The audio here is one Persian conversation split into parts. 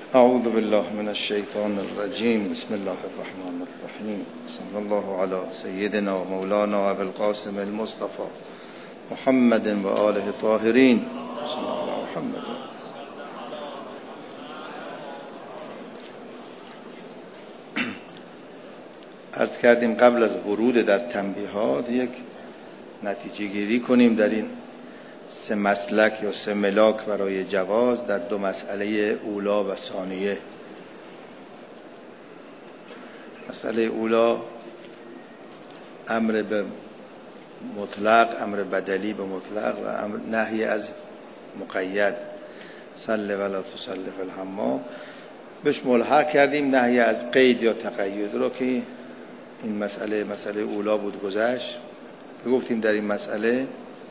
اعوذ بالله من الشیطان الرجیم. بسم الله الرحمن الرحیم. صلی الله علی سیدنا و مولانا ابی القاسم المصطفى محمد و آله الطاهرین. صلی الله علی محمد. عرض کردیم قبل از ورود در تنبیهات یک نتیجه گیری کنیم در این سه مسلک یا سه ملاک برای جواز در دو مسئله اولا و ثانیه. مسئله اولا امر به مطلق، امر بدلی به مطلق و امر نهی از مقید، صل ولا تصل فی الحمام. بهش ملحق کردیم نهی از قید یا تقید رو که این مسئله اولا بود گذشت. گفتیم در این مسئله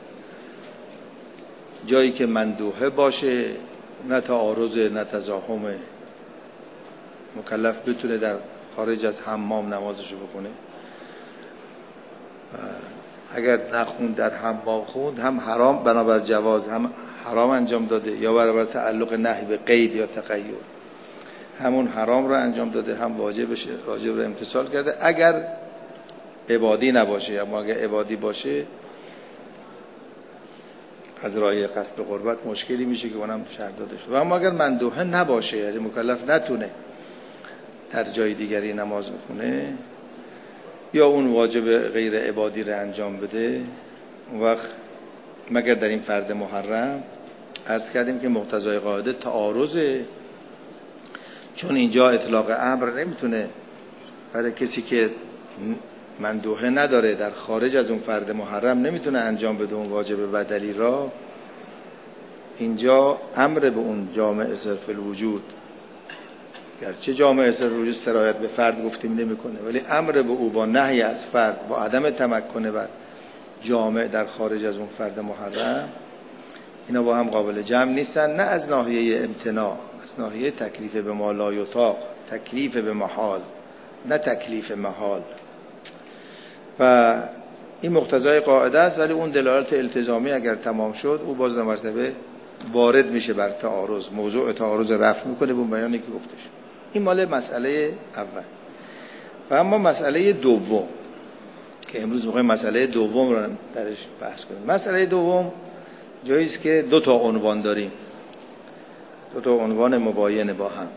جایی که مندوحه باشه، نه تعارض نه تزاحم، مکلف بتونه در خارج از حمام نمازشو بکنه. اگر نخوند در حمام خوند، هم حرام بنابر جواز هم حرام انجام داده، یا برابر تعلق نهی به قید یا تقید همون حرام رو انجام داده، هم واجب رو امتثال کرده اگر عبادی نباشه. اما اگر عبادی باشه از راه قصد به قربت مشکلی میشه که اونم شرط داده شده. و اما اگر مندوحه نباشه، یعنی مکلف نتونه در جای دیگری نماز بکنه یا اون واجب غیر عبادی رو انجام بده، اون وقت مگر در این فرد محرم عرض کردیم که مقتضای قاعده تعارضه، چون اینجا اطلاق امر نمیتونه برای کسی که مندوحه نداره در خارج از اون فرد محرم نمیتونه انجام بده اون واجب بدلی را. اینجا امر به اون جامع صرف الوجود، گرچه جامع صرف الوجود سرایت به فرد گفتیم نمیکنه، ولی امر به او با نهی از فرد، با عدم تمکن بر جامع در خارج از اون فرد محرم، اینا با هم قابل جمع نیستن. نه از ناحیه امتناع، از ناحیه تکلیف به ما لا یطاق، تکلیف به محال، نه تکلیف محال. و این مقتضای قاعده است، ولی اون دلالت التزامی اگر تمام شد او باز در مرتبه وارد میشه بر تعارض، موضوع تعارض رفع میکنه به اون بیانی که گفتش. این مال مسئله اول. و اما مسئله دوم که امروز میخوایم مسئله دوم رو درش بحث کنیم. مسئله دوم جایی است که دو تا عنوان داریم، دو تا عنوان مباین با هم.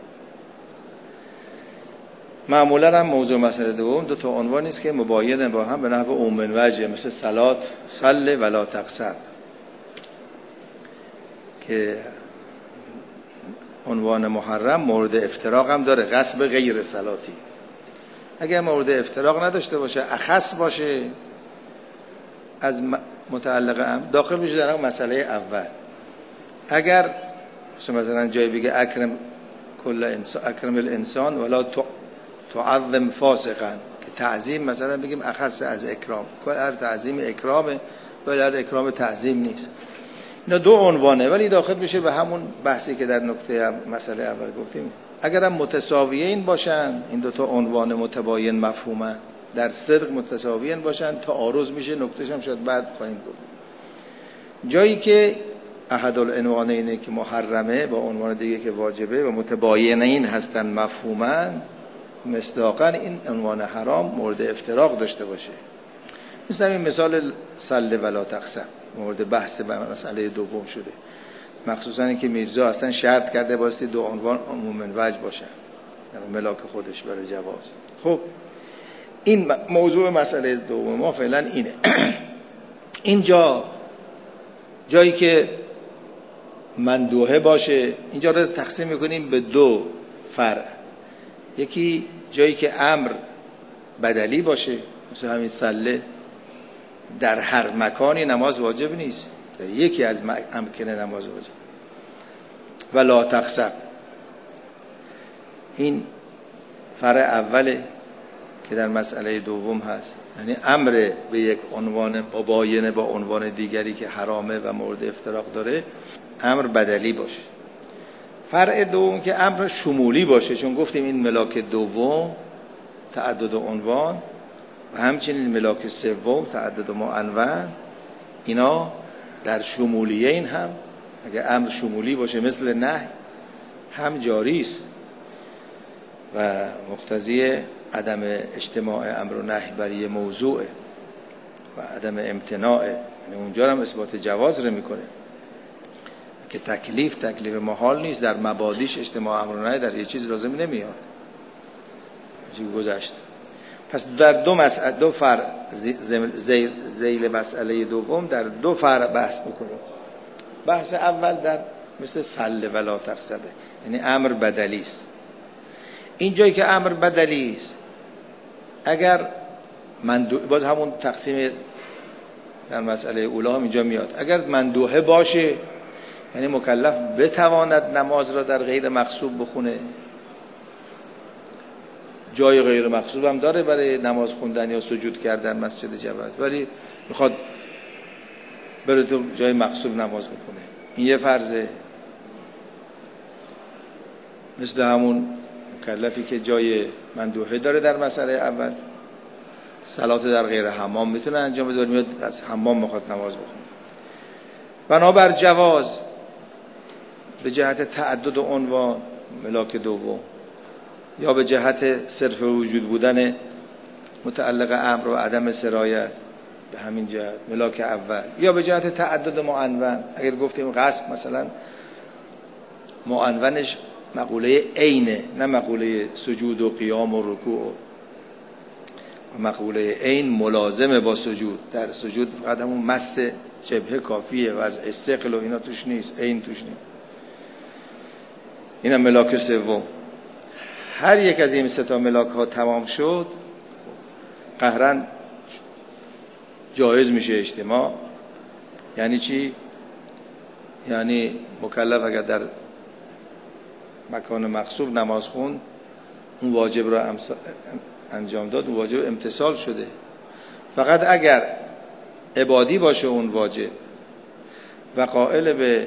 معمولا هم موضوع مسئله دوم دو تا عنوانی است که مباین با هم به نحو عموم وجه، مثل صلات، صل ولا تقصر، که عنوان محرم مورد افتراق هم داره، غصب غیر صلاتی. اگر مورد افتراق نداشته باشه، اخص باشه از متعلق هم داخل میشه در مسئله اول. اگر مثلا جایی بگه اکرم کل انسان، اکرم الانسان ولا تعظم فاسقا، که تعظیم مثلا بگیم اخص از اکرام، کل هر تعظیم اکرامه ولی هر اکرام تعظیم نیست. اینا دو عنوانه ولی داخل میشه به همون بحثی که در نکته مسئله اول گفتیم. اگر هم متساویین باشن، این دو تا عنوان متباین مفهومه، در صدق متساویین باشن، تعارض میشه. نکتهش هم شاید بعد خواهیم گفت. جایی که احد العنوانین که محرمه با عنوان دیگه که واجبه و متباینین هستن مفهوما، مصداقا این عنوان حرام مورد افتراق داشته باشه. مثلا این مثال صل ولا تقصر مورد بحث مسئله دوم شده، مخصوصا اینکه میرزا اصلا شرط کرده بایستی دو عنوان عموما وجه باشه در ملاک خودش برای جواز. خب این موضوع مسئله دوم ما فعلا اینه. اینجا جایی که مندوحه باشه، اینجا رو تقسیم میکنیم به دو فرع. یکی جایی که امر بدلی باشه، مثل همین صله، در هر مکانی نماز واجب نیست، در یکی از امکنه نماز واجب. ولا تقصر، این فرع اوله که در مسئله دوم هست، یعنی امر به یک عنوان مباینه با عنوان دیگری که حرامه و مورد افتراق داره، امر بدلی باشه. فرع دوم که امر شمولی باشه، چون گفتیم این ملاک دوم تعدد عنوان و همچنین ملاک سوم تعدد معنون، اینا در شمولیه این هم اگه امر شمولی باشه مثل نهی هم جاری است، و مقتضی عدم اجتماع امر و نهی بر یه موضوع و عدم امتناع، یعنی اونجا هم اثبات جواز رو میکنه که تکلیف محال نیست، در مبادیش اجتماع امر و نهی در یه چیز لازم نمیاد. چیزی گذشت. پس در دو فرع ذیل مسئله دوم در دو فرع بحث میکنه. بحث اول در مثل سل ولا تقصبه، یعنی امر بدلی است. این جایی که امر بدلی است، اگر باز همون تقسیم در مسئله اولا هم اینجا میاد، اگر مندوحه باشه یعنی مکلف بتواند نماز را در غیر مقصوب بخونه، جای غیر مقصوب هم داره برای نماز خوندن یا سجود کردن مسجد جواز، ولی میخواد بره تو جای مقصوب نماز بخونه، این یه فرضه. مثل همون مکلفی که جای مندوحه داره در مسئله اول، صلات در غیر حمام میتونه انجام بده، میاد از حمام میخواد نماز بخونه. بنابر جواز به جهت تعدد عنوان ملاک دوم، یا به جهت صرف وجود بودن متعلق امر و عدم سرایت به همین جهت ملاک اول، یا به جهت تعدد معنون. اگر گفتیم غصب مثلا معنونش مقوله عینه، نه مقوله سجود و قیام و رکوع، و مقوله عین ملازمه با سجود. در سجود فقط همون مس جبهه کافیه، وضع ثقل و اینا توش نیست، عین توش نیست. اینم ملاک سوم. هر یک از این سه تا ملاک ها تمام شد، قهرن جایز میشه اجتماع. یعنی چی؟ یعنی مکلف اگر در مکان مقصوب نماز خوند، اون واجب را انجام داد، اون واجب امتثال شده. فقط اگر عبادی باشه اون واجب و قائل به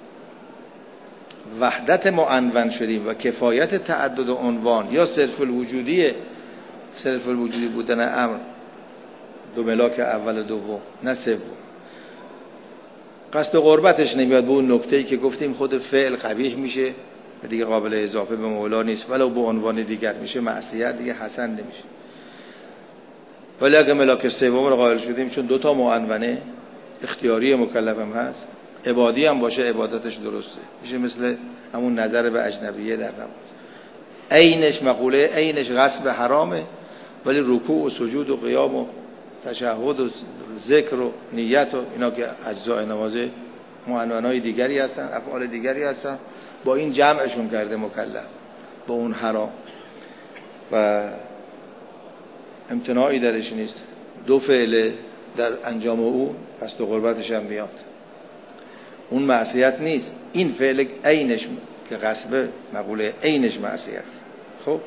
وحدت معنون شدیم و کفایت تعدد عنوان، یا صرف الوجودی بودن امر، دو ملاک اول و دوم نه سوم. قصد و قربتش نمیاد به اون نکته‌ای که گفتیم خود فعل قبیح میشه و دیگه قابل اضافه به مولا نیست، ولو به عنوان دیگر میشه معصیت، دیگه حسن نمیشه. ولی اگه ملاک سوم رو قائل شدیم، چون دوتا معنونه اختیاری مکلف هم هست، عبادی هم باشه عبادتش درسته، میشه مثل همون نظر به اجنبیه در نماز. عینش مقوله عینش غصب حرامه، ولی رکوع و سجود و قیام و تشهد و ذکر و نیت و اینا که اجزای نمازه معنونای دیگری هستن، افعال دیگری هستن، با این جمعشون کرده مکلف با اون حرام و امتناعی درش نیست. دو فعل در انجام او قصد و قربتش هم میاد، اون معصیت نیست. این فعل عینش که غصبه مقوله عینش معصیت. خب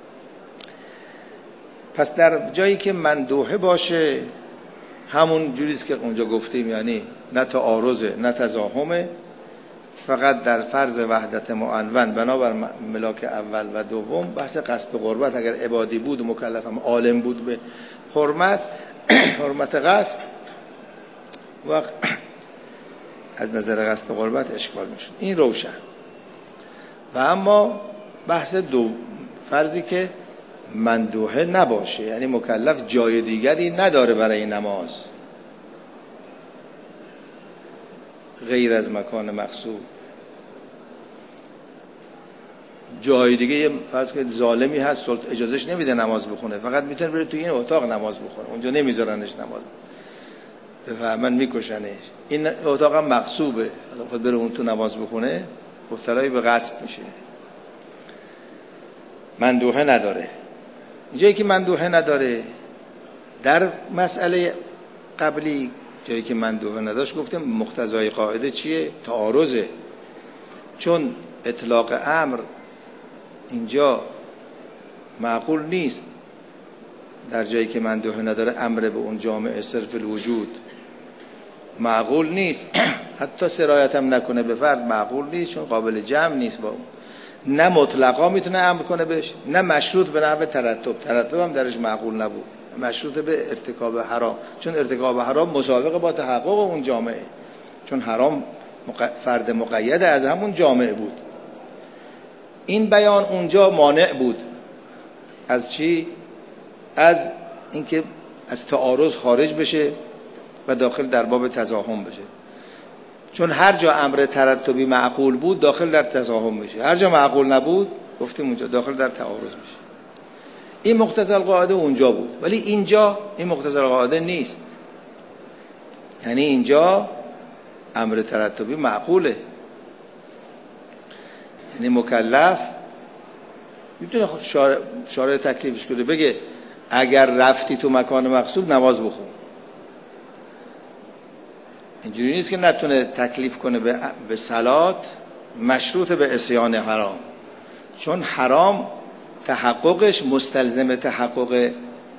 پس در جایی که مندوحه باشه، همون جوریست که اونجا گفتیم، یعنی نه تعارضه نه تزاحمه، فقط در فرض وحدت معنون بنابر ملاک اول و دوم. بحث قصد و قربت اگر عبادی بود و مکلفم عالم بود به حرمت قصد، وقت از نظر قصد و قربت اشکال میشه، این روشن. و اما بحث فرضی که مندوحه نباشه، یعنی مکلف جای دیگری نداره برای نماز غیر از مکان مقصود. جای دیگه فرض کنید ظالمی هست اجازهش نمیده نماز بخونه، فقط میتونه بره تو این اتاق نماز بخونه، اونجا نمیذارنش نماز بفهمن میکشنش. این اتاق هم مقصوبه، خود بره اون تو نماز بخونه مبتلای به غصب میشه. مندوحه نداره. جایی که مندوحه نداره، در مسئله قبلی جایی که مندوحه نداشت گفتیم مقتضای قاعده چیه؟ تعارضه. چون اطلاق امر اینجا معقول نیست، در جایی که مندوحه نداره امر به اون جامعه صرف الوجود معقول نیست، حتی سرایت هم نکنه به فرد معقول نیست، چون قابل جمع نیست با اون. نه مطلقا میتونه امر کنه بهش، نه مشروط به نحو ترتب هم درش معقول نبود، مشروط به ارتکاب حرام، چون ارتکاب حرام مسابقه با تحقق اون جامعه، چون حرام فرد مقید از همون جامعه بود. این بیان اونجا مانع بود از چی؟ از اینکه از تعارض خارج بشه و داخل در باب تزاحم بشه. چون هر جا امر ترتبی معقول بود داخل در تزاحم میشه، هر جا معقول نبود گفتیم اونجا داخل در تعارض میشه. این مقتضی القاعده اونجا بود، ولی اینجا این مقتضی القاعده نیست. یعنی اینجا امر ترتبی معقوله، یعنی مکلف میتونه شارع تکلیفش کنه، بگه اگر رفتی تو مکان مقصود نماز بخون. اینجوری نیست که نتونه تکلیف کنه به صلات مشروط به عصیان حرام، چون حرام تحققش مستلزم تحقق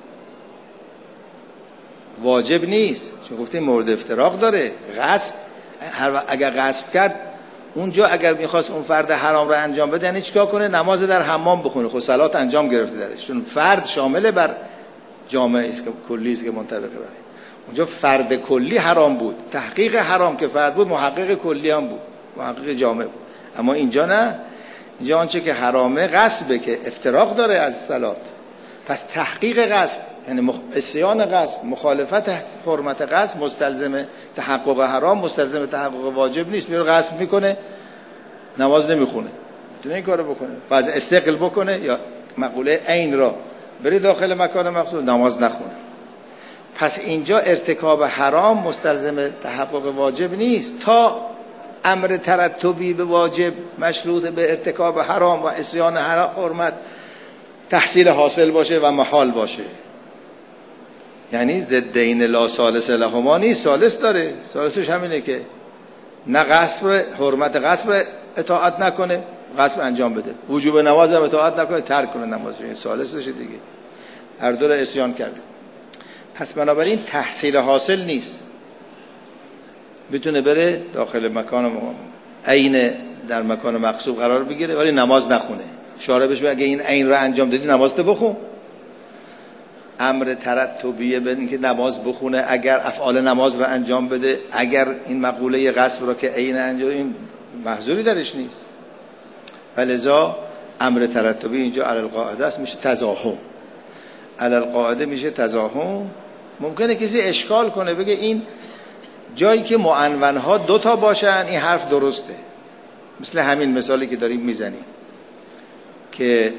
واجب نیست، چون گفتیم مورد افتراق داره. غصب اگر غصب کرد اونجا، اگر میخواست اون فرد حرام رو انجام بده یعنی چیکار کنه؟ نماز در حمام بخونه، خب صلات انجام گرفته درش، چون فرد شامل بر جامعه است که کلی است که منطبقه بره. اونجا فرد کلی حرام بود، تحقیق حرام که فرد بود محقق کلی هم بود، محقق جامعه بود. اما اینجا نه، اینجا آنچه که حرامه غصبه که افتراق داره از صلات. پس تحقیق غصب یعنی عصیان غصب، مخالفت حرمت غصب مستلزم تحقق حرام، مستلزم تحقق واجب نیست. میره غصب میکنه نماز نمیخونه، میتونه این کارو بکنه، بعض استقل بکنه یا مقوله عین را بری داخل مکان مقصود نماز نخونه. پس اینجا ارتکاب حرام مستلزم تحقق واجب نیست تا امر ترتبی به واجب مشروط به ارتکاب حرام و عصیان حرمت تحصیل حاصل باشه و محال باشه. یعنی ضدین لا ثالث لهما نیست، ثالث داره. ثالثش همینه که نه غصب حرمت غصب اطاعت نکنه، غصب انجام بده، وجوب نماز هم اطاعت نکنه، ترک کنه نماز. این ثالثش دیگه هر دو را عصیان کرده. پس بنابراین تحصیل حاصل نیست، میتونه بره داخل مکان عین در مکان مقصود قرار بگیره ولی نماز نخونه. شارع بهش اگه این عین رو انجام دادی نماز تو بخون. امر ترتبیه به اینکه نماز بخونه، اگر افعال نماز رو انجام بده، اگر این مقوله غصب رو که عین انجام، این محذوری درش نیست. ولذا امر ترتبی اینجا علی القاعده است، میشه تزاحم. علی القاعده میشه تزاحم. ممکنه کسی اشکال کنه بگه این جایی که معنونها دوتا باشن این حرف درسته، مثل همین مثالی که داریم میزنیم که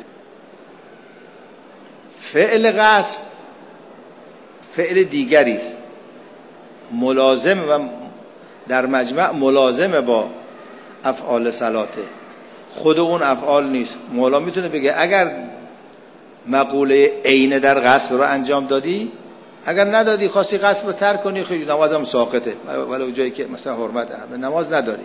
فعل غصب فعل دیگری است، ملازم و در مجمع ملازم با افعال صلاته، خود اون افعال نیست. مولا میتونه بگه اگر مقوله عین در غصب رو انجام دادی، اگر ندادی خواستی غصب رو ترک کنی، خیلی نمازم ساقطه، ولو جایی که مثلا حرمت نماز نداری،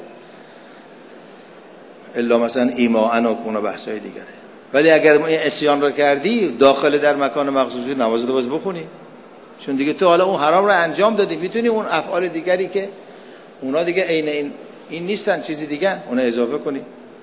الا مثلا ایماءن و کون و بحثای دیگره. ولی اگر این عصیان رو کردی داخل در مکان مخصوصی، نماز رو باز بخونی، چون دیگه تو حالا اون حرام رو انجام دادی. میتونی اون افعال دیگری که اونا دیگه عین این نیستن، چیزی دیگه اونا اضافه کنی.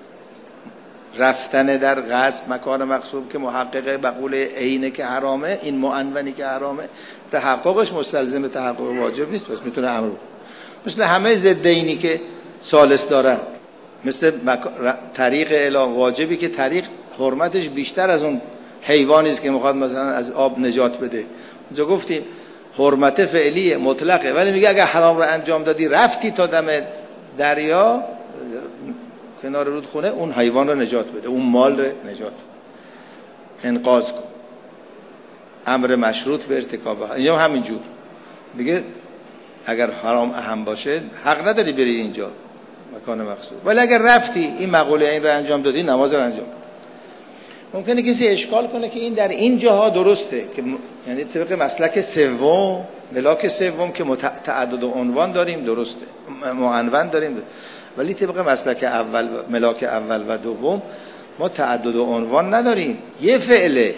رفتن در غصب مکان مقصود که محقق مقوله عینه که حرامه، این معنونی که حرامه تحققش مستلزم تحقق واجب نیست، پس میتونه امر کنه. مثل همه ضدینی که ثالث دارن، مثل طریق اعلام واجبی که طریق حرمتش بیشتر از اون حیوانی است که میخواد مثلا از آب نجات بده. اونجا گفتیم حرمت فعلی مطلقه، ولی میگه اگر حرام رو انجام دادی رفتی تا دم دریا کنار رودخونه، اون حیوان رو نجات بده، اون مال رو نجات انقاذ کن. امر مشروط به ارتکاب. اینجا همینجور میگه اگر حرام اهم باشه حق نداری بری اینجا مکان مقصود، ولی اگر رفتی این مقوله این رو انجام دادی نماز رو انجام. ممکنه کسی اشکال کنه که این در این جاها درسته، که یعنی طبق مسلک سوم، ملاک سوم که تعدد عنوان داریم درسته، معنون داریم، ولی طبق مسلک اول، ملاک اول و دوم ما تعدد عنوان نداریم. یه فعله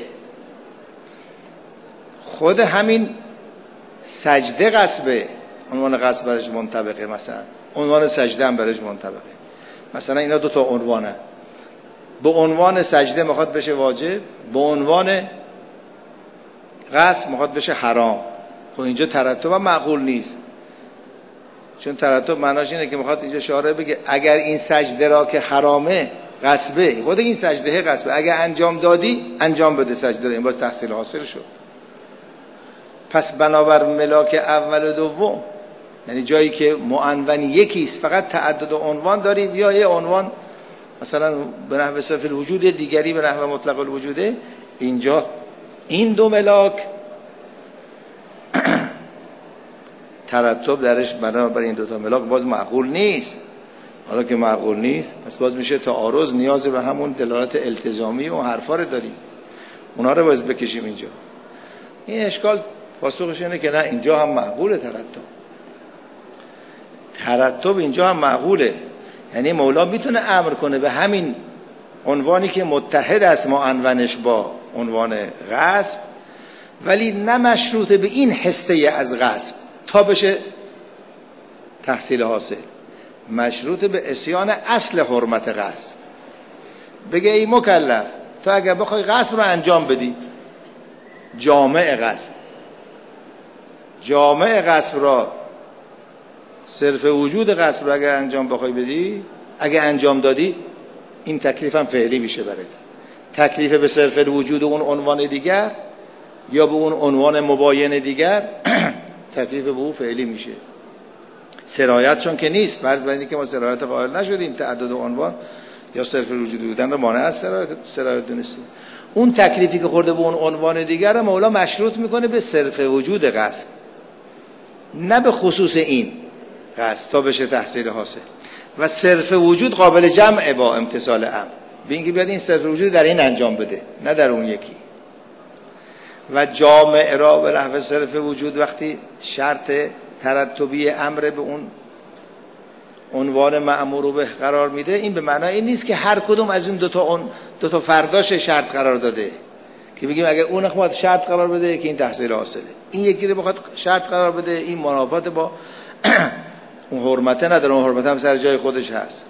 خود همین سجده غصبه، عنوان غصب برش منطبقه، مثلا عنوان سجده هم برش منطبقه. مثلا اینا دو تا عنوانه، به عنوان سجده میخواد بشه واجب، به عنوان غصب میخواد بشه حرام. خب اینجا ترتب معقول نیست، چون ترتب معناش اینه که میخواد اینجا شارع بگه اگر این سجده را که حرامه غصبه، خود این سجده غصبه. اگه انجام دادی انجام بده سجده رو، این باز تحصیل حاصل شد. پس بنابر ملاک اول و دوم، یعنی جایی که معنون یکیست فقط تعدد عنوان داریم، یا یه عنوان مثلا به نحو صرف الوجود، دیگری به نحو مطلق الوجوده، اینجا این دو ملاک ترتب درش بنابر این دوتا ملاک باز معقول نیست. حالا که معقول نیست پس باز میشه تعارض، نیاز به همون دلالت التزامی و حرفا رو داریم، اونا رو باز بکشیم اینجا. این اشکال پاسخش اینه که نه، اینجا هم معقوله ترتب اینجا هم معقوله. یعنی مولا میتونه امر کنه به همین عنوانی که متحد است معنونش با عنوان غصب، ولی نه مشروط به این حصه از غصب تا بشه تحصیل حاصل، مشروط به عصیان اصل حرمت غصب. بگه ای مکلف، تو اگر بخوای غصب رو انجام بدی، جامع غصب را، صرف وجود غصب را اگر انجام بخوای بدی، اگر انجام دادی، این تکلیف هم فعلی میشه برات. تکلیف به صرف وجود اون عنوان دیگر یا به اون عنوان مباین دیگر تکلیف به اون فعلی میشه. سرایت چون که نیست، فرض بر اینه که ما سرایت قائل نشدیم، تعدد عنوان یا صرف وجود بودن رو مانع از سرایت دونستیم، اون تکلیفی که خورده به اون عنوان دیگر مولا مشروط میکنه به صرف وجود غصب، نه به خصوص این غصب تا بشه تحصیل حاصل. و صرف وجود قابل جمع با امتصال امر، به اینکه بیاد این صرف وجود در این انجام بده نه در اون یکی. و جامع را به نحو صرف وجود وقتی شرط ترتبی امر به اون عنوان مأمور به قرار میده، این به معنای این نیست که هر کدوم از این دو تا فرداش شرط قرار داده، که بگیم اگر اون بخواد شرط قرار بده که این تحصیل حاصله، این یکی رو بخواد شرط قرار بده این منافات با اون حرمته نداره، اون حرمت هم سر جای خودش هست.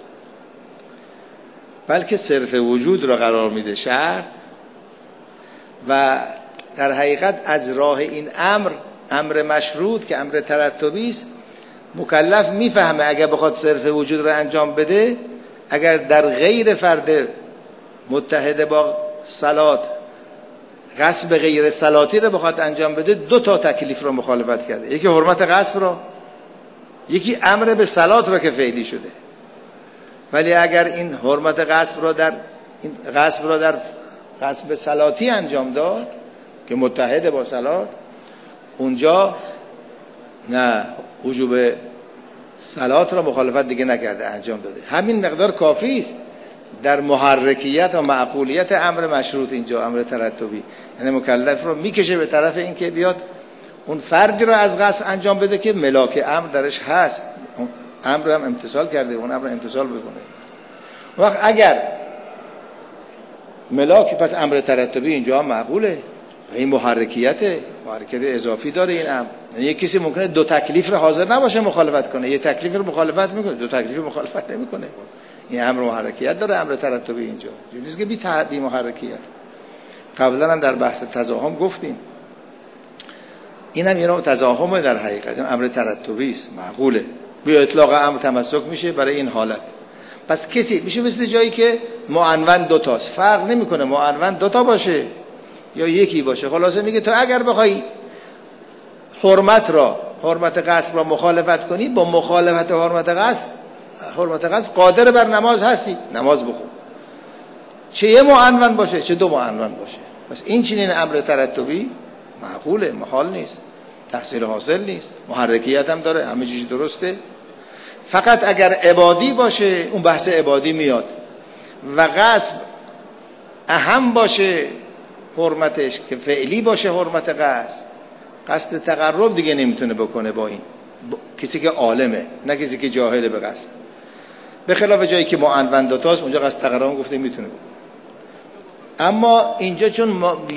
بلکه صرف وجود رو قرار میده شرط، و در حقیقت از راه این امر مشروط که امر ترتبی است، مکلف میفهمه اگر بخواد صرف وجود رو انجام بده، اگر در غیر فرد متحد با صلات غصب غیر صلاتی رو بخواد انجام بده، دو تا تکلیف رو مخالفت کرده، یکی حرمت غصب رو، یکی امر به صلات رو که فعلی شده. ولی اگر این حرمت غصب رو در غصب صلاتی انجام داد که متحد با صلات، اونجا نه، وجوب صلات را مخالفت دیگه نکرده، انجام داده. همین مقدار کافی است در محرکیت و معقولیت امر مشروط، اینجا امر ترتبی، یعنی مکلف رو میکشه به طرف این که بیاد اون فردی رو از غصب انجام بده که ملاک امر درش هست، اون امر هم امتثال کرده، اون امر امتثال بکنه. وقت اگر ملاک، پس امر ترتبی اینجا معقوله، این محرکیت اضافی داره این امر. یعنی یک کسی ممکنه دو تکلیف رو حاضر نباشه مخالفت کنه، یک تکلیف رو مخالفت میکنه، دو تکلیف رو مخالفت نمیکنه. این امر محرکیت داره، امر ترتبی اینجا نیست که بی محرکیت. قبلا هم در بحث تزاحم گفتیم این هم یه نوع تزاحمه در حقیقت، این امر ترتبی است، معقوله، بی اطلاق امر تمسک میشه برای این حالت. پس کسی میشه مثل جایی که معنون دوتاست، فرق نمیکنه معنون دوتا باشه یا یکی باشه، خلاصه میگه تو اگر بخوای حرمت غصب را مخالفت کنی، با مخالفت حرمت غصب قادر بر نماز هستی، نماز بخون، چه یه معنون باشه چه دو معنون باشه. پس این چنین امر ترتبی معقوله، محال نیست، تحصیل حاصل نیست، محرکیت هم داره، همه چیز درسته. فقط اگر عبادی باشه اون بحث عبادی میاد و غصب اهم باشه حرمتش، که فعلی باشه حرمت غصب، قصد تقرب دیگه نمیتونه بکنه با این کسی که عالمه، نه کسی که جاهله به غصب. به خلاف جایی که معنون دوتاست اونجا قصد تقرب گفته میتونه بکنه. اما اینجا چون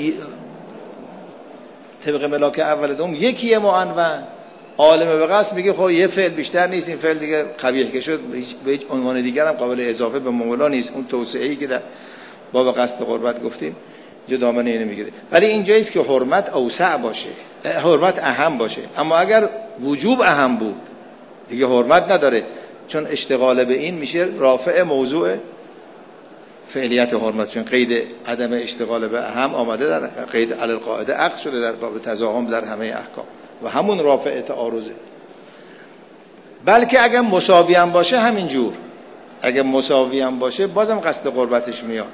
طبق ملاک اول دوم یکیه معنون، عالم به قصد میگه خب یه فعل بیشتر نیست، این فعل دیگه قبیح که شد به هیچ عنوان دیگر هم قابل اضافه به مولا نیست، اون توسعه‌ای که در باب قصد قربت گفتیم اینجا دامنه اینو میگیره. ولی اینجاییست که حرمت اوسع باشه، حرمت اهم باشه. اما اگر وجوب اهم بود دیگه حرمت نداره، چون اشتغال به این میشه رافع موضوع فعلیت حرمت، چون قید عدم اشتغال به اهم آمده در قید علی القاعده عقد شده در باب تزاحم در همه احکام و همون رافع تعارضه. بلکه اگر مساوی هم باشه همینجور، اگر مساوی هم باشه بازم قصد قربتش میاد.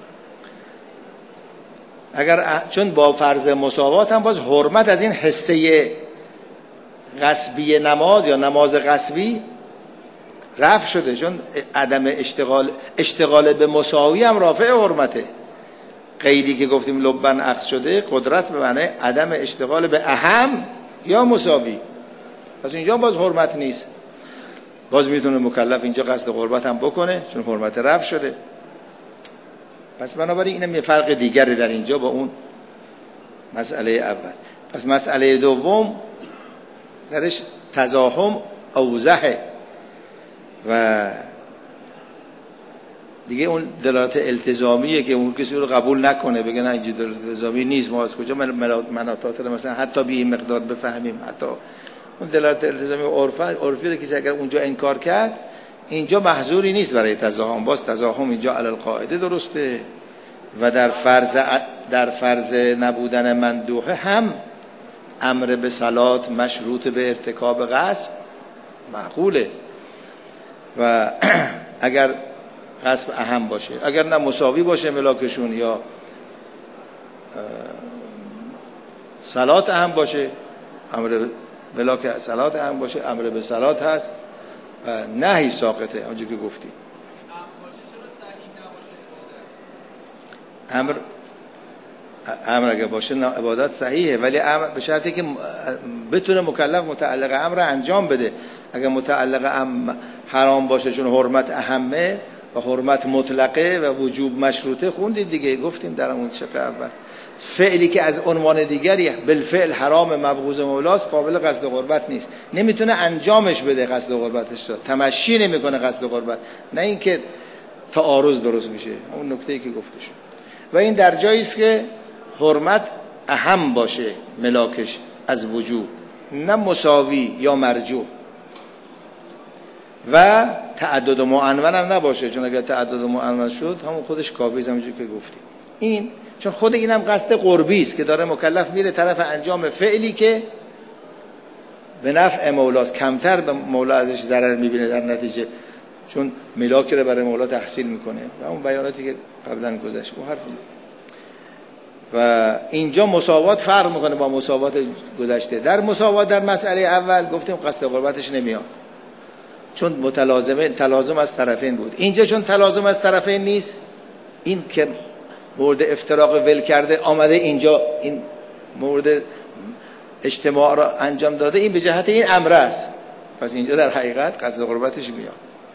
چون با فرض مساوات هم باز حرمت از این حصه غصبی نماز یا نماز غصبی رفع شده، چون عدم اشتغال به مساوی هم رافع حرمته. قیدی که گفتیم لبن عقد شده قدرت به معنی عدم اشتغال به اهم یا مساوی، پس اینجا باز حرمت نیست، باز میتونه مکلف اینجا قصد قربت هم بکنه چون حرمت رفع شده. پس بنابراین اینم یه فرق دیگری در اینجا با اون مسئله اول. پس مسئله دوم درش تزاحم اوضحه و دیگه اون دلالت التزامیه که اون کسی رو قبول نکنه، بگه نه اینجا دلالت التزامی نیست، ما از کجا مناطات رو مثلا حتی به این مقدار بفهمیم. حتی اون دلالت التزامی عرفی رو کسی اگر اونجا انکار کرد اینجا محظوری نیست برای تزاحم، باز تزاحم اینجا علی القاعده درسته و در فرض نبودن مندوحه هم امر به صلات مشروط به ارتکاب غصب معقوله و اگر غصب اهم باشه، اگر نه مساوی باشه ملاکشون یا صلات اهم باشه، امر ملاک صلات اهم باشه، امر به صلات هست و نهی ساقطه. همونجور که گفتیم امر اگر باشه عبادت صحیحه، ولی به شرطی که بتونه مکلف متعلق امر انجام بده. اگر متعلق حرام باشه چون حرمت اهمه و حرمت مطلقه و وجوب مشروطه، خوندید دیگه، گفتیم در اون شق اول فعلی که از عنوان دیگری بالفعل حرام مبغوض مولاست قابل قصد قربت نیست، نمیتونه انجامش بده قصد قربتش رو، تمشی نمیکنه قصد قربت، نه اینکه تعارض درست میشه. اون نکته‌ای که گفته شد و این در جایی است که حرمت اهم باشه ملاکش از وجوب، نه مساوی یا مرجوح و تعدد معنون هم نباشه، چون اگر تعدد معنون شد همون خودش کافی است. همونجوری که گفتیم این چون خود اینم قصد قربی است که داره مکلف میره طرف انجام فعلی که به نفع مولاست، کمتر به مولا ازش ضرر میبینه در نتیجه، چون ملاک رو برای مولا تحصیل میکنه و اون بیاناتی که قبلا گذشت و حرف و اینجا مساوات فرق میکنه با مساوات گذشته. در مساوات در مسئله اول گفتیم قصد قربتش نمیاد چون تلازم از طرفین بود. اینجا چون تلازم از طرفین نیست، این که مورد افتراق ول کرده آمده اینجا این مورد اجتماع را انجام داده، این به جهت این امر است، پس اینجا در حقیقت قصد قربتش میاد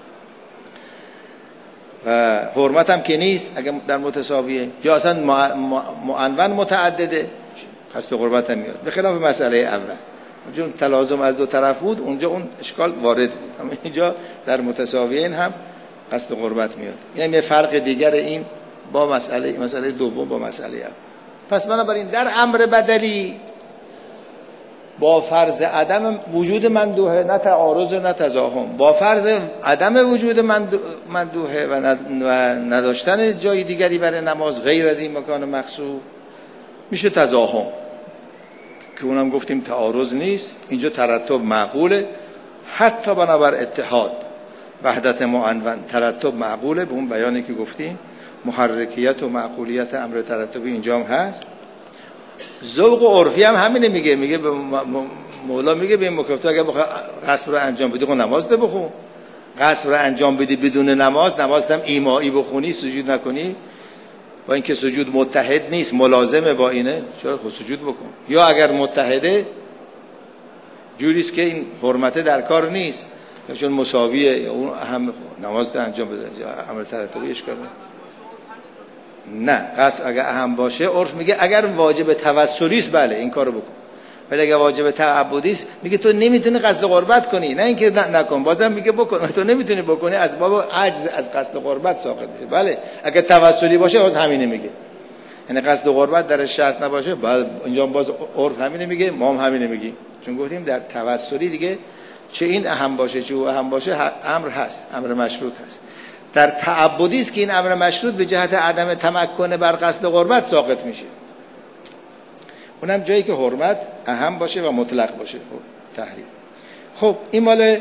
و حرمت هم که نیست اگر در متساویه یا اصلا معنون متعدده قصد قربت هم میاد، به خلاف مسئله اول چون تلازم از دو طرف بود اونجا اون اشکال وارد بود، اما اینجا در متساویین هم قصد قربت میاد. یعنی یه فرق دیگر این با مسئله دوم با مسئله اول. پس بنابراین در امر بدلی با فرض عدم وجود مندوحه، نه تعارض نه تزاحم، با فرض عدم وجود مندوحه و نداشتن جای دیگری برای نماز غیر از این مکان مقصود میشه تزاحم که اونم گفتیم تعارض نیست، اینجا ترتب معقوله، حتی بنابر اتحاد وحدت معنون ترتب معقوله، به اون بیانی که گفتیم محرکیت و معقولیت امر ترتبی اینجا هم هست. ذوق و عرفی هم همینه، میگه به مولا میگه به این مکلف اگه بخوای غصب رو انجام بدی خب نماز ده بخون، غصب رو انجام بدی بدون نماز هم ایمایی بخونی سجود نکنی، با اینکه سجود متحد نیست ملازمه با اینه، چرا خود سجود بکن. یا اگر متحده جوریست که این حرمته در کار نیست چون مساویه یا اون اهم نماز ده انجام بده، امر ترتبی اشکال نه. قصد اگر اهم باشه عرف میگه اگر واجب توسلی است بله این کارو بکن، ولی اگر واجب تعبدی است میگه تو نمیتونی قصد قربت کنی، نه اینکه نکن، بازم میگه بکن، تو نمیتونی بکنی از باب عجز از قصد قربت ساقط میشه. بله اگر توسلی باشه باز همینه میگه، یعنی قصد قربت در شرط نباشه بعد اینجا باز عرف همینه میگه، ما هم همینه میگیم، چون گفتیم در توسلی دیگه چه این اهم باشه چه او اهم باشه امر هست، امر مشروط هست. در تعبدی است که این امر مشروط به جهت عدم تمکن بر قصد قربت ساقط میشه. اونم جایی که حرمت اهم باشه و مطلق باشه تحریم. خب این مال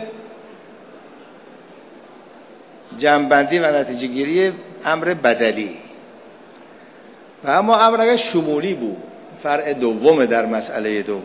جمع‌بندی و نتیجه گیری امر بدلی. و اما امر اگر شمولی بود، فرع دومه در مسئله دوم.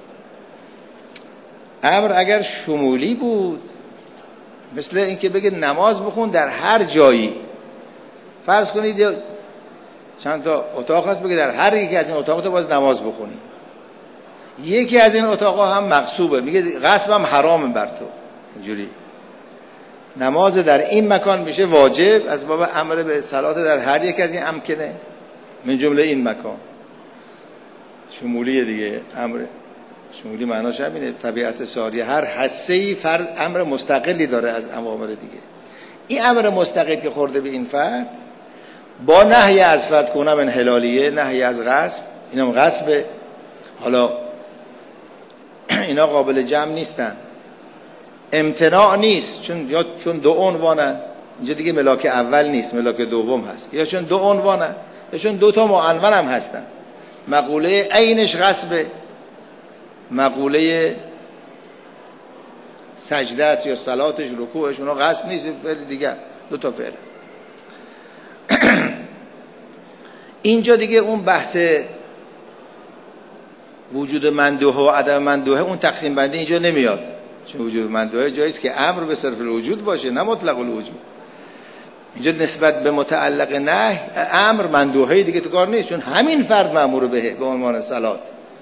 امر اگر شمولی بود مثل اینکه بگه نماز بخون در هر جایی. فرض کنید چند تا اتاق هست، بگه در هر یکی از این اتاق تو باز نماز بخونی. یکی از این اتاقا هم مغصوبه، میگه غصبم حرامه بر تو. اینجوری نماز در این مکان میشه واجب از باب امر به صلات در هر یک از این امکنه من جمله این مکان. شمولیه دیگه. امر شمولی معناش همینه، طبیعت ساریه، هر حسه‌ای فرد امر مستقلی داره از اوامر دیگه. این امر مستقل که خورده به این فرد با نهی از فرد که اونم انحلالیه، نهی از غصب، اینم غصبه. حالا اینا قابل جمع نیستن، امتناع نیست، چون دو عنوانن. اینجا دیگه ملاک اول نیست، ملاک دوم هست. یا چون دو عنوانن یا چون دو تا معنون هم هستن. مقوله عینش غصبه، مقوله سجدت یا صلاتش رکوعش اونا غصب نیست، فعل دیگر، دو تا فعل. اینجا دیگه اون بحث وجود مندوحه و عدم مندوحه، اون تقسیم بندی اینجا نمیاد. چون وجود مندوحه جاییست که امر به صرف الوجود باشه، نه مطلق الوجود. اینجا نسبت به متعلق نهی امر مندوحه دیگه تو کار نیست، چون همین فرد مأمور به عنوان صلات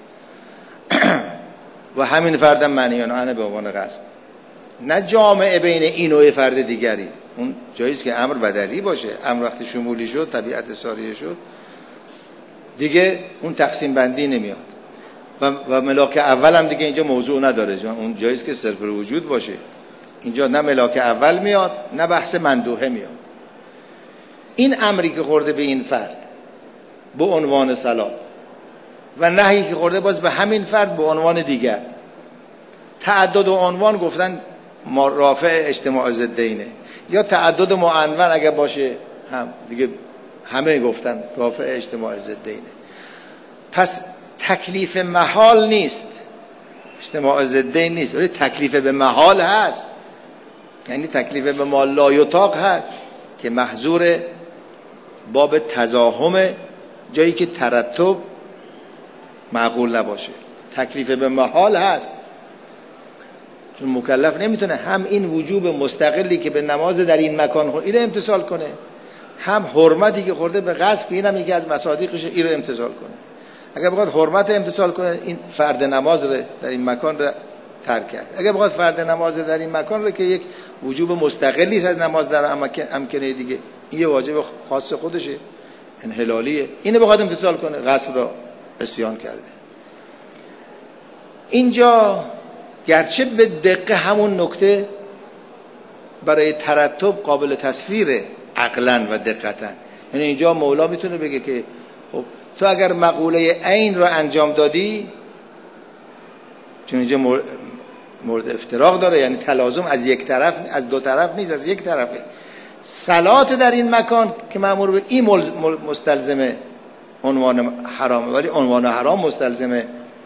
و همین فردم منهی عنه به عنوان غصب، نه جامعه بین این و فرد دیگری. اون جاییست که امر بدلی باشه. امر وقتی شمولی شد، طبیعت ساریه شد، دیگه اون تقسیم بندی نمیاد. و ملاک اول هم دیگه اینجا موضوع نداره، چون اون جاییست که صرف الوجود باشه. اینجا نه ملاک اول میاد نه بحث مندوحه میاد. این امری که خورده به این فرد به عنوان صلات و نهی که خورده باز به همین فرد به عنوان دیگر، تعدد عنوان گفتن رافع اجتماع ضدینه، یا تعدد معنون اگه باشه هم دیگه همه گفتن رافع اجتماع ضدینه. پس تکلیف محال نیست، اجتماع ضدین نیست، ولی تکلیف به محال هست. یعنی تکلیف به ما لا یطاق هست که محظور باب تزاحم، جایی که ترتب معقول نباشه. تکلیف به محال هست، چون مکلف نمیتونه هم این وجوب مستقلی که به نماز در این مکان خورده اینو امتثال کنه، هم حرمتی که خورده به غصب اینم یکی از مصادیقشه اینو امتثال کنه. اگر بخواد حرمت امتثال کنه، این فرد نماز رو در این مکان رو ترک کرد. اگر بخواد فرد نماز در این مکان رو که یک وجوب مستقلی است از نماز در امکنه دیگه، این یه واجب خاص خودشه، انحلالیه، اینو بخواد امتثال کنه، غصب را عصیان کرده. اینجا گرچه به دقیق همون نکته برای ترتب قابل تصویر عقلاً و دقتاً، یعنی اینجا مولا میتونه بگه که خب تو اگر مقوله عین رو انجام دادی، چون اینجا مورد افتراق داره، یعنی تلازم از یک طرف، از دو طرف نیست، از یک طرفه. صلات در این مکان که مأمور به این مستلزم عنوان حرامه، ولی عنوان حرام مستلزم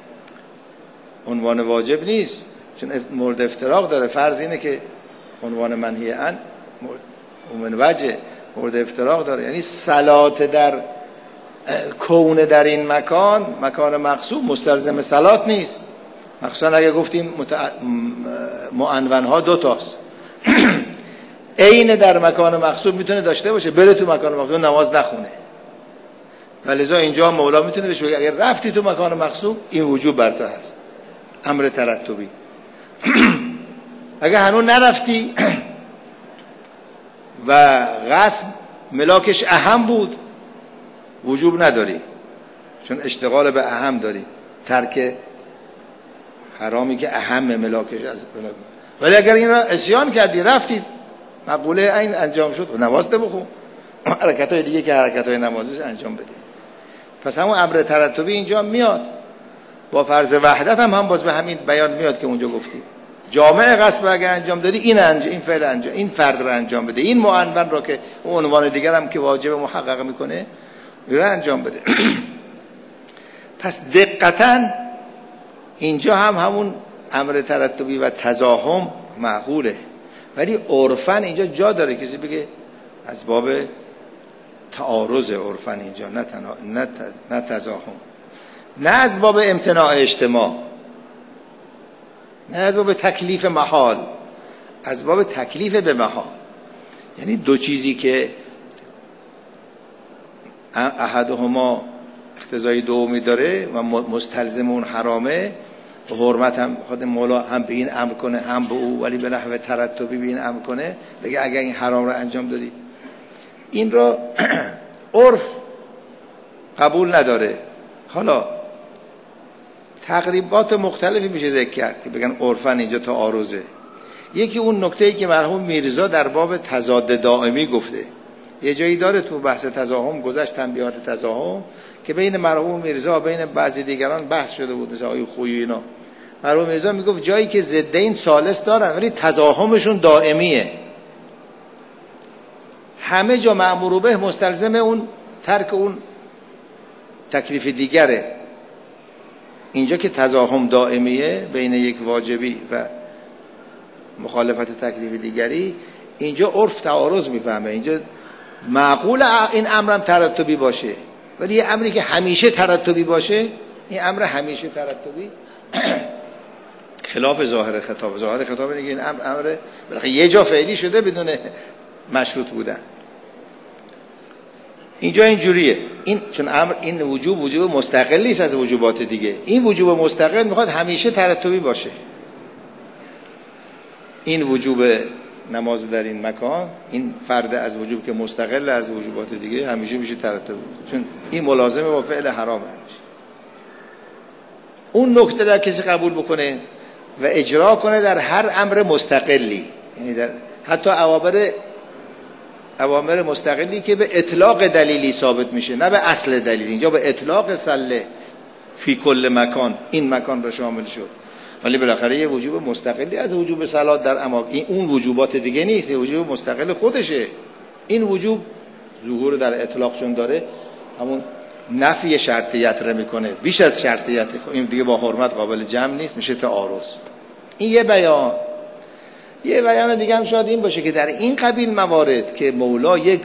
عنوان واجب نیست، چون مورد افتراق داره. فرض اینه که عنوان منهی عن من وجه مورد افتراق داره، یعنی صلات در کون در این مکان مقصود مستلزم صلات نیست. مخصوصا اگه گفتیم معنونها دو تاست. عین در مکان مقصود میتونه داشته باشه، بره تو مکان مقصود نماز نخونه، ولذا اینجا مولا میتونه بهش بگه اگر رفتی تو مکان مقصود این وجوب بر تو هست، امر ترتبی. اگر هنوز نرفتی و غصب ملاکش اهم بود، وجوب نداری، چون اشتغال به اهم داری، ترک حرامی که اهم ملاکش از ملاک. ولی اگر این را عصیان کردی، رفتی مقوله عین انجام شد، نماز ده بخون، حرکت‌های دیگه که حرکت‌های نمازی انجام بده. پس همون امر ترتبی اینجا میاد. با فرض وحدت هم باز به همین بیان میاد که اونجا گفتیم. جامع قصب اگه انجام دادی این فعل انجام، این فرد رو انجام بده، این معنون رو که اون عنوان دیگر هم که واجب محقق میکنه رو انجام بده. پس دقیقاً اینجا هم همون امر ترتبی و تزاحم معقوله، ولی عرفاً اینجا جا داره کسی بگه از باب تعارض، عرفاً اینجا نه تزاحم، نه از باب امتناع اجتماع، نه از باب تکلیف محال، از باب تکلیف به محال. یعنی دو چیزی که احدهما اقتضای دومی داره و مستلزم اون حرامه، به حرمت هم خود مولا هم به این امر کنه هم به او، ولی به نحو ترتبی به این امر کنه، بگه اگر این حرام رو انجام دادی. این رو عرف قبول نداره. حالا تقریبات مختلفی میشه ذکر کرد که بگن عرفاً اینجا تعارضه. یکی اون نکته‌ای که مرحوم میرزا در باب تضاد دائمی گفته، یه جایی داره تو بحث تزاحم گذشت، تنبیهات تزاحم، که بین مرحوم میرزا بین بعضی دیگران بحث شده بود، مثل آقای خویی اینا. مرحوم میرزا میگفت جایی که ضدین ثالث دارن ولی تزاحمشون دائمیه، همه جا مأمور به مستلزم اون ترک اون تکلیف دیگره. اینجا که تزاحم دائمیه بین یک واجبی و مخالفت تکلیف دیگری، اینجا عرف تعارض میفهمه. اینجا معقول این امرم ترتبی باشه، ولی یه امری که همیشه ترتبی باشه، این امر همیشه ترتبی خلاف ظاهر خطاب. ظاهر خطاب اینه که این امر یه جا فعلی شده بدون مشروط بودن. اینجا اینجوریه، این چون امر این وجوب مستقلی است از وجوبات دیگه، این وجوب مستقل میخواد همیشه ترتبی باشه. این وجوب نماز در این مکان، این فرد از وجوب که مستقل از وجوبات دیگه، همیشه میشه ترتبی، چون این ملازمه با فعل حرام همیشه. اون نکته را کسی قبول بکنه و اجرا کنه در هر امر مستقلی، یعنی در حتی اوامر مستقلی که به اطلاق دلیلی ثابت میشه، نه به اصل دلیل. اینجا به اطلاق صله فی کل مکان، این مکان را شامل شد، ولی بالاخره یه وجوب مستقلی از وجوب صلات در اماکن، این اون وجوبات دیگه نیست، یه وجوب مستقل خودشه. این وجوب ظهور در اطلاق چون داره، همون نفی شرطیت رو میکنه، بیش از شرطیت، این دیگه با حرمت قابل جمع نیست، میشه تعارض. این یه بیان. یه بیان دیگه هم شاید این باشه که در این قبیل موارد که مولا یک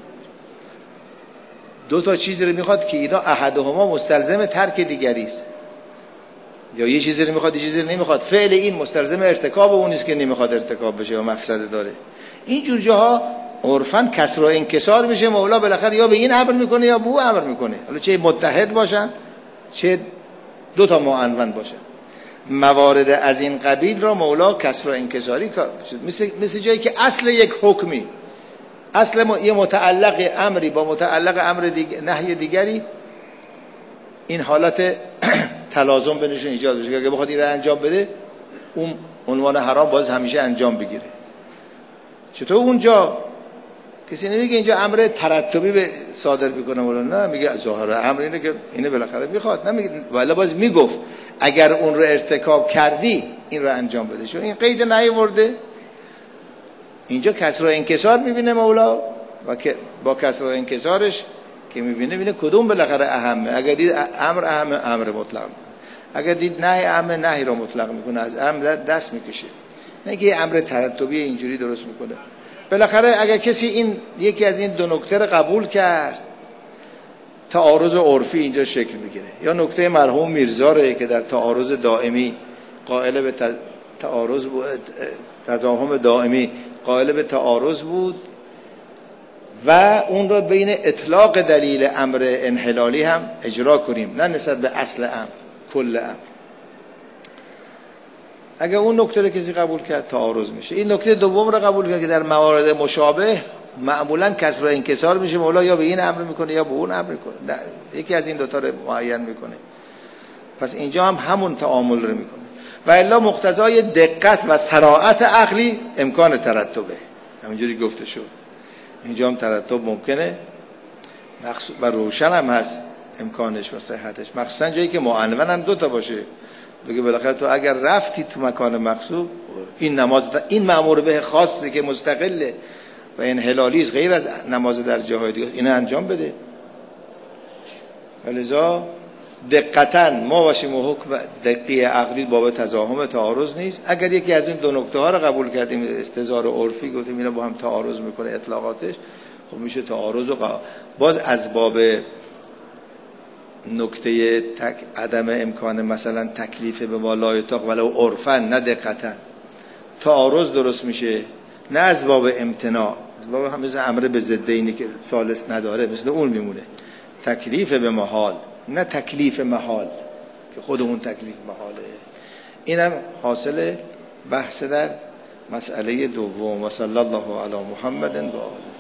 دو تا چیز رو میخواد که اینا احدهما مستلزم ترک دیگری است، یا یه چیزی رو میخواد یه چیزی رو نمیخواد، فعل این مستلزم ارتکاب اون نیست که نمیخواد ارتکاب بشه و مفسده داره، این جور جاها عرفاً کسر و انکسار میشه. مولا بالاخره یا به این امر میکنه یا به اون امر میکنه، حالا چه متحد باشن چه دو تا معنون باشن. موارد از این قبیل را مولا کسر و انکساری مثل جایی که اصل یک حکمی، اصل یه متعلق امری با متعلق امر نهی دیگری، این حالت تلازم بینشون ایجاد بشه که اگه بخواد این را انجام بده، اون عنوان حرام باز همیشه انجام بگیره. چطور اونجا کسی نمیگه اینجا امر ترتبی به صادر بکنه، نه میگه ظاهر امر اینه که اینه بالاخره میخواد، نمیگه ولی باز میگفت اگر اون رو ارتکاب کردی این رو انجام بده، چون این قید نیاورده. اینجا کسر و انکسار میبینه مولا و که با کسر و انکسارش که میبینه کدوم بالاخره اهمه. اگر دید امر اهمه، امر مطلق میکنه، اگر دید نهی اهمه، نهی رو مطلق میکنه، از امر دست میکشه، نه که امر ترتبی اینجوری درست میکنه. بالاخره اگر کسی این یکی از این دو نکته رو قبول کرد، تعارض عرفی اینجا شکل میگیره. یا نکته مرحوم میرزا که در تعارض دائمی قائل به تعارض بود، تزاحم دائمی قائل به تعارض بود و اون رو بین اطلاق دلیل امر انحلالی هم اجرا کنیم، نه نسبت به اصل امر، کل امر. اگر اون نکته رو کسی قبول کرد تعارض میشه. این نکته دوم رو قبول کرد که در موارد مشابه معمولا کسر و انکسار میشه، مولا یا به این امر میکنه یا به اون امر میکنه، یکی از این دوتا رو معین میکنه. پس اینجا هم همون تعامل رو میکنه و الا مقتضای دقت و صراحت عقلی امکان ترتبه. همینجوری گفته شد اینجا هم ترتب ممکنه و روشن هم هست امکانش و صحتش، مخصوصا جایی که معنون هم دوتا باشه، بگه بالاخره تو اگر رفتی تو مکان مقصود، این نماز، این مأمور به خاصی که مستقله و این هلالی است غیر از نماز در جاهای دیگه، اینو انجام بده. ولذا دقیقاً ما باشیم و حکم دقیق عقلی باب تزاحم تعارض نیست. اگر یکی از این دو نکته ها رو قبول کردیم، استظهار عرفی گفتیم اینا با هم تعارض میکنه اطلاقاتش، خب میشه تعارض و باز از باب نکته عدم امکان مثلا تکلیف به ما لا یطاق ولو عرفا، نه دقیقاً تعارض درست میشه، نه از باب امتناع، از باب هم مثل امر به ضد اینی که ثالث نداره مثل اون میمونه، تکلیف به محال نه تکلیف محال که خود اون تکلیف محاله. اینم حاصل بحث در مسئله دوم. و صلی الله علی محمد و آله.